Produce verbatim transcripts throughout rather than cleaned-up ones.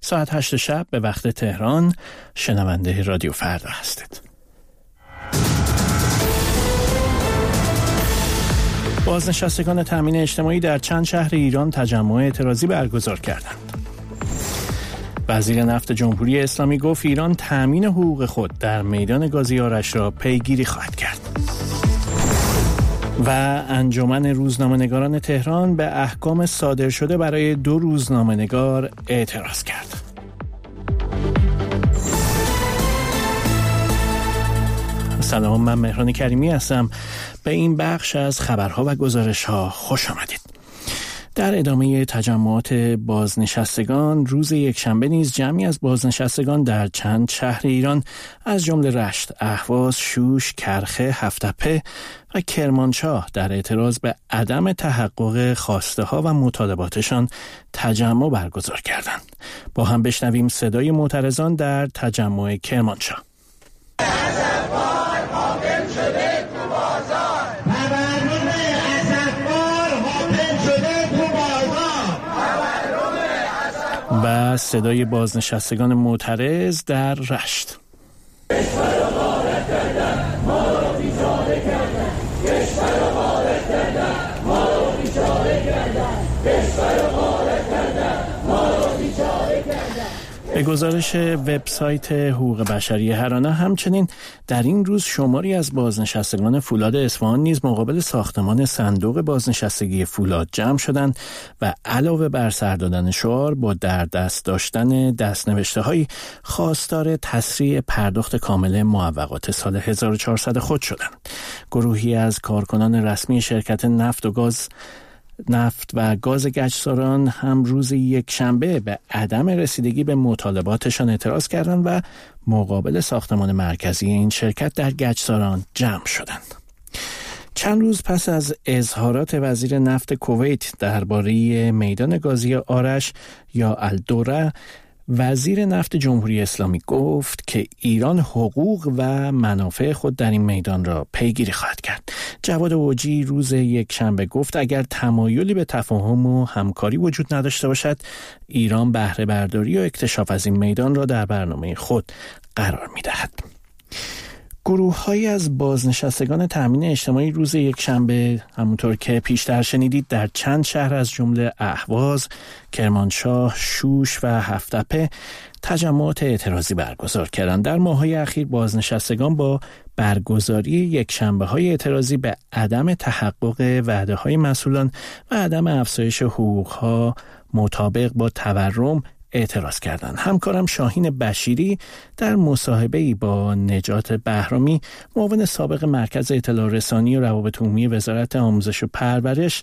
ساعت هشت شب به وقت تهران شنونده رادیو فردا هستید. بازنشستگان تامین اجتماعی در چند شهر ایران تجمع اعتراضی برگزار کردند. وزیر نفت جمهوری اسلامی گفت ایران تامین حقوق خود در میدان گازی آرش را پیگیری خواهد کرد. و انجمن روزنامه‌نگاران تهران به احکام صادر شده برای دو روزنامه‌نگار اعتراض کرد. سلام، من مهران کریمی هستم. به این بخش از خبرها و گزارش‌ها خوش آمدید. در ادامه تجمعات بازنشستگان روز یکشنبه نیز جمعی از بازنشستگان در چند شهر ایران از جمله رشت، اهواز، شوش، کرخه، هفت‌تپه و کرمانشاه در اعتراض به عدم تحقق خواسته ها و مطالباتشان تجمع برگزار کردند. با هم بشنویم صدای معترضان در تجمع کرمانشاه. و صدای بازنشستگان معترض در رشت. کشور را غارت کردن، ما را بیچاره کردن. کشور را غارت کردن، ما را بیچاره کردن. کشور را غارت کردن، ما را بیچاره کردن. به گزارش وبسایت حقوق بشری هرانا، همچنین در این روز شماری از بازنشستگان فولاد اصفهان نیز مقابل ساختمان صندوق بازنشستگی فولاد جمع شدند و علاوه بر سر دادن شعار با در دست داشتن دستنوشته‌هایی خواستار تسریع پرداخت کامل معوقات سال هزار و چهارصد خود شدند. گروهی از کارکنان رسمی شرکت نفت و گاز نفت و گاز گچساران هم روز یک شنبه به عدم رسیدگی به مطالباتشان اعتراض کردند و مقابل ساختمان مرکزی این شرکت در گچساران جمع شدند. چند روز پس از اظهارات وزیر نفت کویت درباره میدان گازی آرش یا الدوره، وزیر نفت جمهوری اسلامی گفت که ایران حقوق و منافع خود در این میدان را پیگیری خواهد کرد. جواد اوجی روز یک شنبه گفت اگر تمایلی به تفاهم و همکاری وجود نداشته باشد، ایران بهره برداری و اکتشاف از این میدان را در برنامه خود قرار می دهد. گروه‌هایی از بازنشستگان تامین اجتماعی روز یکشنبه همونطور که پیشتر شنیدید در چند شهر از جمله اهواز، کرمانشاه، شوش و هفت‌تپه تجمعات اعتراضی برگزار کردند. در ماه‌های اخیر بازنشستگان با برگزاری یکشنبه‌های اعتراضی به عدم تحقق وعده‌های مسئولان و عدم افزایش حقوق‌ها مطابق با تورم اعتراض کردند. همکارم شاهین بشیری در مصاحبه‌ای با نجات بهرامی، معاون سابق مرکز اطلاع رسانی و روابط عمومی وزارت آموزش و پرورش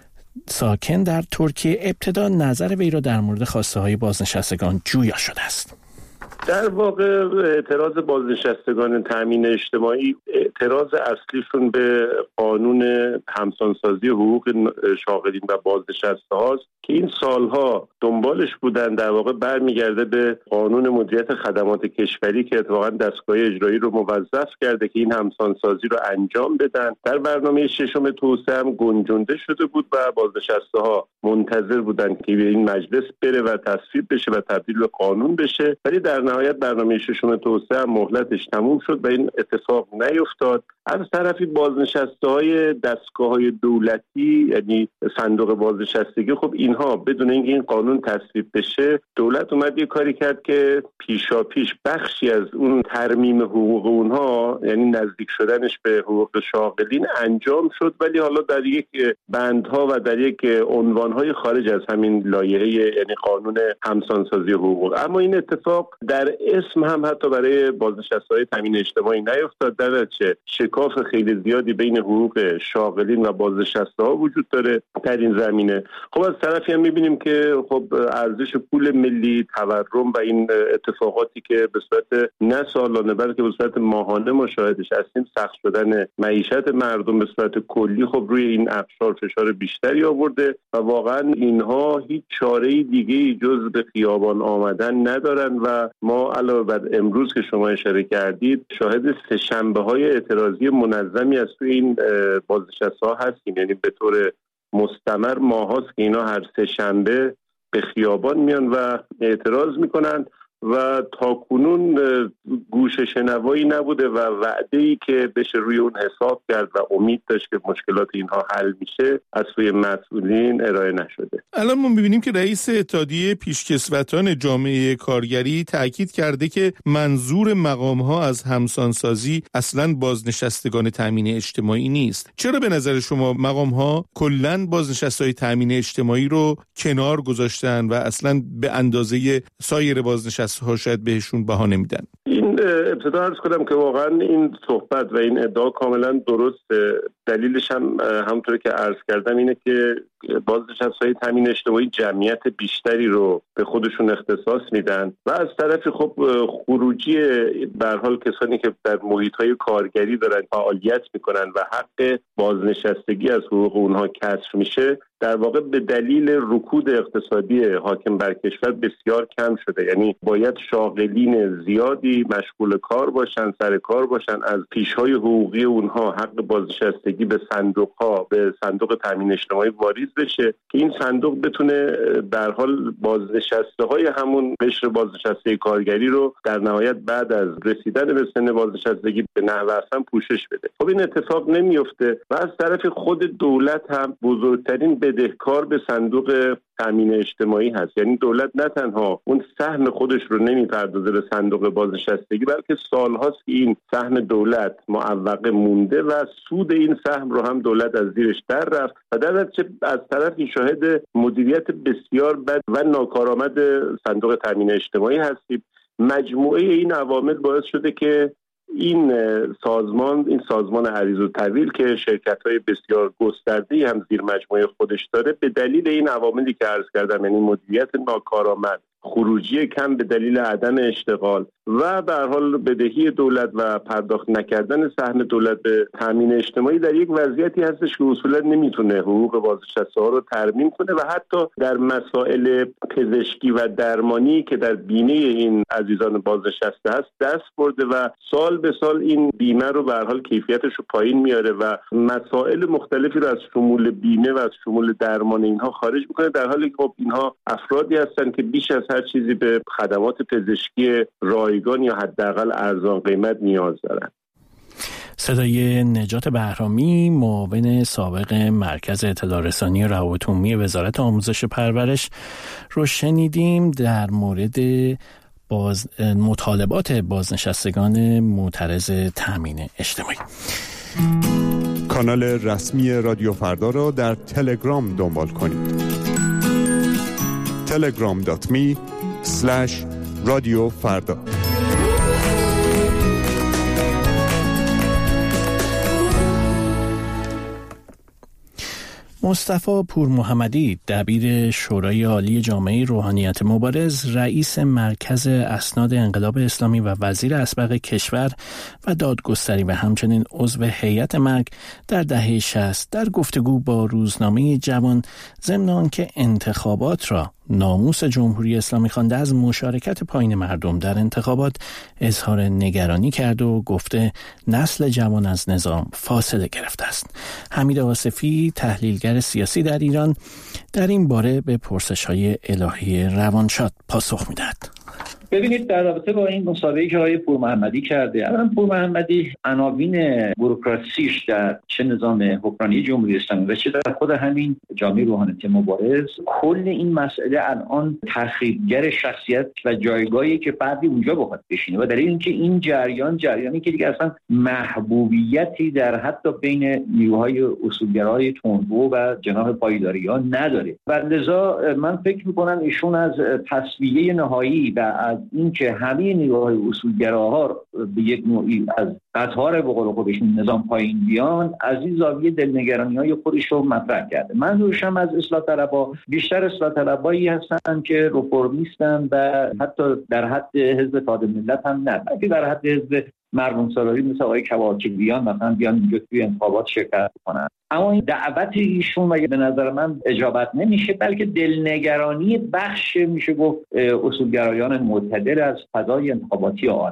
ساکن در ترکیه، ابتدا نظر وی را در مورد خواسته‌های بازنشستگان جویا شده است. در واقع اعتراض بازنشستگان تامین اجتماعی اعتراض اصلیشون به قانون همسانسازی حقوق شاغلین و بازنشسته هاست که این سالها دنبالش بودن. در واقع برمیگرده به قانون مدیریت خدمات کشوری که اتفاقا دستگاه اجرایی رو موظف کرده که این همسانسازی رو انجام بدن. در برنامه ششم توسعه هم گنجونده شده بود و بازنشسته ها منتظر بودن که به این مجلس بره و تصویب بشه و تبدیل به قانون بشه، ولی در نهایت برنامه ششم توسعه هم مهلتش تموم شد و این اتفاق نیفتاد. از طرفی بازنشسته‌های دستگاه‌های دولتی، یعنی صندوق بازنشستگی، خب اینها بدون اینکه این قانون تصویب بشه، دولت اومد یه کاری کرد که پیشا پیش بخشی از اون ترمیم حقوق اونها، یعنی نزدیک شدنش به حقوق شاغلین انجام شد، ولی حالا در یک بندها و در یک عنوان‌های خارج از همین لایحه، یعنی قانون همسانسازی حقوق. اما این اتفاق در اسم هم حتی برای بازنشسته‌های تامین اجتماعی نیفتاد، در چه شکاف خیلی زیادی بین حقوق شاغلین و بازنشسته‌ها وجود داره در این زمینه. خب از طرفی هم می‌بینیم که خب ارزش پول ملی، تورم و این اتفاقاتی که به صورت نه سالانه بلکه به صورت ماهانه مشاهدش هستیم، سخت شدن معیشت مردم به صورت کلی، خب روی این اقشار فشار بیشتری آورده و واقعا اینها هیچ چاره‌ای دیگه‌ای جز به خیابان آمدن ندارن و ما علاوه بر امروز که شما اشاره کردید شاهد سه شنبه‌های اعتراضی منظمی از توی این بازنشسته‌ها هستیم. یعنی به طور مستمر ماهاست که اینا هر سه شنبه به خیابان میان و اعتراض میکنن و تاکنون گوش شنوایی نبوده و وعده‌ای که بشه روی اون حساب کرد و امید داشت که مشکلات اینها حل میشه از سوی مسئولین ارائه نشده. الان ما می‌بینیم که رئیس اتحادیه پیشکسوتان جامعه کارگری تاکید کرده که منظور مقام‌ها از همسانسازی اصلاً بازنشستگان تامین اجتماعی نیست. چرا به نظر شما مقام‌ها کلاً بازنشسته‌های تامین اجتماعی رو کنار گذاشتن و اصلاً به اندازه سایر بازنشست ها شاید بهشون بها نمیدن؟ این ابتدا عرض کنم که واقعا این صحبت و این ادعا کاملا درسته. دلیلش هم همونطور که عرض کردم اینه که بازنشسته‌های تامین اجتماعی جمعیت بیشتری رو به خودشون اختصاص میدن و از طرفی خب خروجی به هر حال کسانی که در محیط‌های کارگری دارن فعالیت میکنن و حق بازنشستگی از حقوق اونها کسر میشه، در واقع به دلیل رکود اقتصادی حاکم بر کشور بسیار کم شده. یعنی باید شاغلین زیادی مشغول کار باشن، سر کار باشن، از پیش‌های حقوقی اونها حق بازنشستگی به صندوق‌ها، به صندوق تامین اجتماعی واریز بشه که این صندوق بتونه در حال بازنشسته‌های همون قشر بازنشسته کارگری رو در نهایت بعد از رسیدن به سن بازنشستگی به نحو احسن پوشش بده. خب این اتفاق نمیفته و از طرف خود دولت هم بزرگترین بدهکار به صندوق تامین اجتماعی هست. یعنی دولت نه تنها اون سهم خودش رو نمیپردازه به صندوق بازنشستگی، بلکه سالهاست که این سهم دولت معوقه مونده و سود این سهم رو هم دولت از زیرش در رفت و در نتیجه از طرفی شاهد مدیریت بسیار بد و ناکارآمد صندوق تامین اجتماعی هستیم. مجموعه این عوامل باعث شده که این سازمان این سازمان عریض الطویل که شرکت‌های بسیار گسترده‌ای هم زیر مجموعه خودش داره، به دلیل این عواملی که عرض کردم، یعنی مدیریت ناکارآمد، خروجی کم به دلیل عدم اشتغال و به هر حال بدهی دولت و پرداخت نکردن سهم دولت به تامین اجتماعی، در یک وضعیتی هستش که اصولا نمیتونه حقوق بازنشسته ها رو ترمیم کنه و حتی در مسائل پزشکی و درمانی که در بیمه این عزیزان بازنشسته هست دست برده و سال به سال این بیمه رو به هر حال کیفیتش رو پایین میاره و مسائل مختلفی رو از شمول بیمه و از شمول درمان اینها خارج میکنه، در حالی که خب اینها افرادی هستن که بیش از هر چیزی به خدمات پزشکی رایگان یا حداقل ارزان قیمت نیاز دارند. صدای نجات بهرامی، معاون سابق مرکز اطلاع رسانی روابط عمومی وزارت آموزش و پرورش رو شنیدیم در مورد باز مطالبات بازنشستگان معترض تامین اجتماعی. کانال رسمی رادیو فردا را در تلگرام دنبال کنید. تلگرام دات می اسلش رادیو فردا. مصطفی پورمحمدی، دبیر شورای عالی جامعه روحانیت مبارز، رئیس مرکز اسناد انقلاب اسلامی و وزیر اسبق کشور و دادگستری و همچنین عضو هیئت مرگ در دهه شصت در گفتگو با روزنامه جوان ضمن آنکه انتخابات را ناموس جمهوری اسلامی خوانده از مشارکت پایین مردم در انتخابات اظهار نگرانی کرد و گفته نسل جوان از نظام فاصله گرفته است. حمید آصفی، تحلیلگر سیاسی در ایران، در این باره به پرسش‌های الهی روانشاد پاسخ می‌دهد. ببینید، در رابطه با این مسابقه‌ای که آقای پورمحمدی کرده، الان پورمحمدی عناوین بوروکراسیش در چه نظام حکمرانی جمهوری اسلامی و چه در خود همین جامعه روحانیت مبارز، کل این مسئله الان تخریبگر شخصیت و جایگاهی که فردی اونجا بخواد بشینه و دلیل اینکه این جریان جریانی که دیگه اصلا محبوبیتی در حتی بین نیروهای اصولگرای تندرو و جناح پایداریان نداره و لذا من فکر می‌کنم ایشون از تصفیه نهایی و از اینکه همه نیروهای اصولگراها به یک نوعی از قطار به قول خودشون نظام پایین بیان، از این زاویه دلنگرانی‌های خودش رو مطرح کرده. منظورش هم از اصلاح طلبها بیشتر اصلاح طلبایی هستن که رفرمیستن و حتی در حد حزب اتحاد ملت هم نه، بلکه در حد حزب مردم سالاری مثل آقای کواکبیان مثلا بیان اینجا توی انتخابات شرکت کنن. اما این دعوت ایشون و به نظر من اجابت نمیشه، بلکه دلنگرانی بخش میشه گفت اصولگرایان معتدل از فضای انتخاباتی آتی.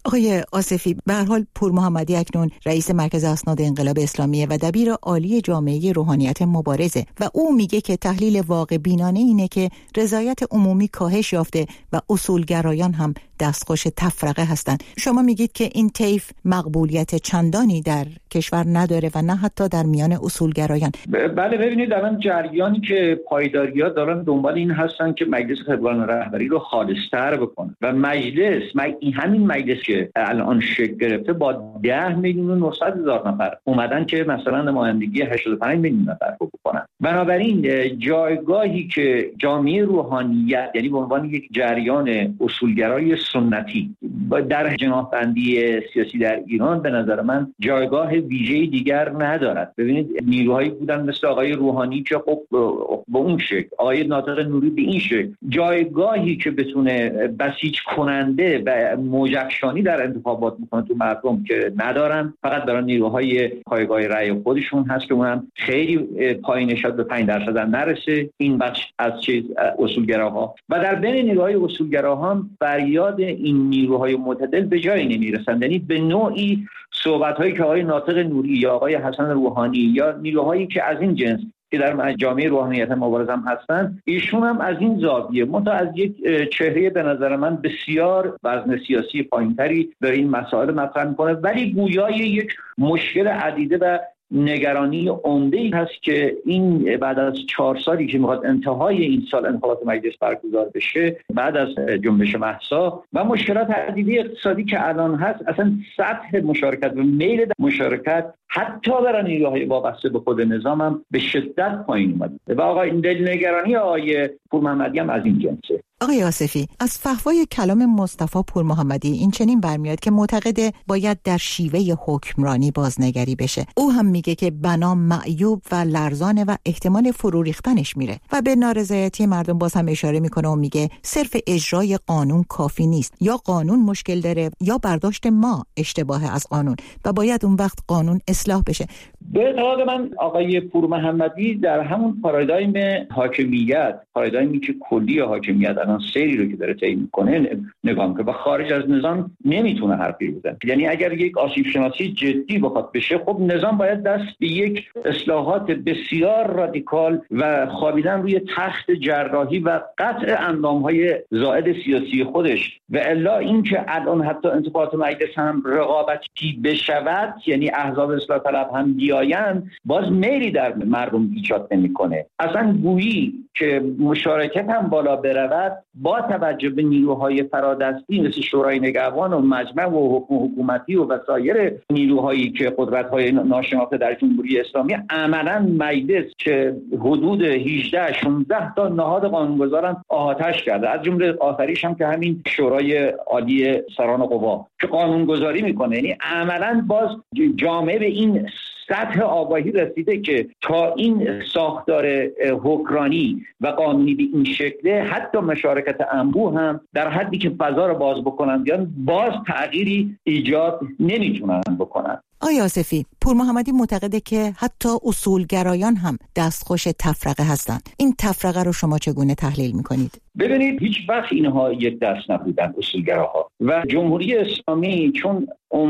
آقای آصفی، به هر حال پور محمدی اکنون رئیس مرکز اسناد انقلاب اسلامیه و دبیر عالی جامعه روحانیت مبارزه و او میگه که تحلیل واقع بینانه اینه که رضایت عمومی کاهش یافته و اصولگرایان هم دستخوش تفرقه هستند. شما میگید که این طیف مقبولیت چندانی در کشور نداره و نه حتی در میان اصولگرایان. بله، ببینید الان جریانی که پایداری‌ها دارن دنبال این هستن که مجلس خبرگان رهبری رو خالص‌تر بکنه و مجلس این همین مجلس که الان شکل گرفته با ده میلیون و نهصد هزار نفر اومدن که مثلا نمایندگی هشتاد و پنج میلیون نفر رو بکنن. بنابراین جایگاهی که جامعه روحانیت یعنی به عنوان یک جریان اصولگرای سنتی در جناح‌بندی سیاسی در ایران به نظر من جایگاه ویژه‌ای دیگر ندارد. ببینید نیروهایی بودن مثل آقای روحانی که خب به اون شکل، آقای ناطق نوری به این شکل، جایگاهی که بتونه بسیج کننده و موجبشانی در انتخابات میکنه تو مردم که ندارن، فقط دارن نیروهای پایگاه رأی خودشون هست که اونم خیلی پایین شد، به پنج درصد هم نرسه این بخش از چیز اصولگراها. و در بین نیروهای اصولگراها هم فریاد این نیروهای معتدل به جایی نمیرسن. یعنی به نوعی صحبت‌هایی که آقای ناطق نوری یا آقای حسن روحانی یا نیروهایی که از این جنس که در جامعه روحانیت مبارزه هم هستن، ایشون هم از این زاویه منتها از یک چهره به نظر من بسیار وزن سیاسی پایینتری داره این مسائل مطرح میکنه، ولی گویای یک مشکل عدیده و نگرانی عمده‌ای هست که این بعد از چهار سالی که میخواد انتهای این سال انتخابات مجلس برگزار بشه، بعد از جنبش مهسا و مشکلات عدیده اقتصادی که الان هست، اصلا سطح مشارکت و میل مشارکت حتی برای نیروهای وابسته به خود نظام هم به شدت پایین اومده و آقا این دلنگرانی آقای پور محمدی هم از این جنسه. آقای آصفی، از فحوای کلام مصطفی پور محمدی این چنین برمیاد که معتقده باید در شیوه حکمرانی بازنگری بشه. او هم میگه که بنا معیوب و لرزانه و احتمال فرو ریختنش میره و به نارضایتی مردم باز هم اشاره میکنه و میگه صرف اجرای قانون کافی نیست، یا قانون مشکل داره یا برداشت ما اشتباه از قانون و باید اون وقت قانون اصلاح بشه. به اعتقاد من آقای پور محمدی در همون پارادایم حاکمیت، پارادایمی که کلی حاکمیت الان سری رو که داره طی میکنه نگاه میکنه و خارج از نظام نمیتونه حرفی بزنه. یعنی اگر یک آسیب شناسی جدی بخواد بشه، خب نظام باید دست به یک اصلاحات بسیار رادیکال و خوابیدن روی تخت جراحی و قطع اندامهای زائد سیاسی خودش و الا اینکه الان حتی انتخابات مجلس هم رقابتی بشود، یعنی احزاب اصلاح طلب هم بیاین، باز میلی در مردم ایجاد نمیکنه. اصلا گویی که مشارکت هم بالا برود با توجه به نیروهای فرادستی مثل شورای نگهبان و مجمع و حکم حکومتی و وسایر نیروهایی که قدرت‌های ناشناخته در جمهوری اسلامی، عملاً مجلس که حدود هجده شانزده تا نهاد قانونگذاران احاطه‌اش کرده، از جمله آخریش هم که همین شورای عالی سران قوا که قانونگذاری میکنه. یعنی عملاً باز جامعه به این سطح آگاهی رسیده که تا این ساختار حکمرانی و قانونی به این شکله، حتی مشارکت انبوه هم در حدی که فضا رو باز بکنن بیان، باز تغییری ایجاد نمیتونن بکنن. آقای آصفی، پور محمدی معتقده که حتی اصولگرایان هم دستخوش تفرقه هستند. این تفرقه رو شما چگونه تحلیل میکنید؟ ببینید، هیچ وقت اینها یک دست نبودن اصولگراها و جمهوری اسلامی چون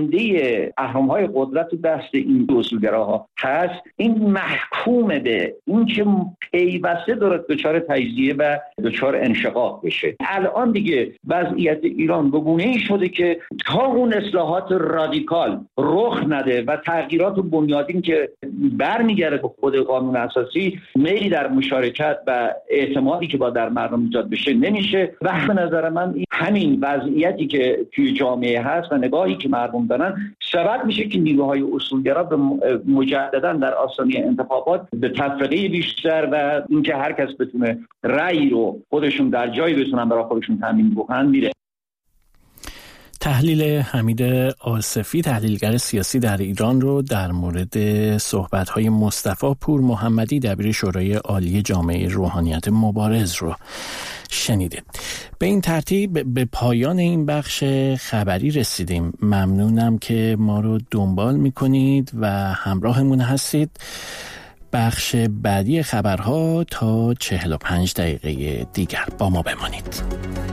عمده اهرم‌های قدرت و دست این اصولگراها هست، این محکوم به این که پیوسته دارد دچار تجزیه و دچار انشقاق بشه. الان دیگه وضعیت ایران به گونه‌ای شده که تا اون اصلاحات رادیکال رخ نده و تغییرات بنیادین که برمیگرده به خود قانون اساسی، میلی در مشارکت و اعتمادی که با در مردم ایجاد بشه نمیشه و به نظر من همین وضعیتی که توی جامعه هست و نگاهی که مردم دارن سبب میشه که نیروهای اصولگرا به مجددا در آستانه انتخابات به تفرقه بیشتر و اینکه هر کس بتونه رأی رو خودشون در جایی بتونن برای خودشون تامین بکنن میره. تحلیل حمید آصفی، تحلیلگر سیاسی در ایران، رو در مورد صحبت‌های مصطفی پور محمدی دبیر شورای عالی جامعه روحانیت مبارز رو شنیدید. به این ترتیب به پایان این بخش خبری رسیدیم. ممنونم که ما رو دنبال می‌کنید و همراهمون هستید. بخش بعدی خبرها تا چهل و پنج دقیقه دیگر با ما بمانید.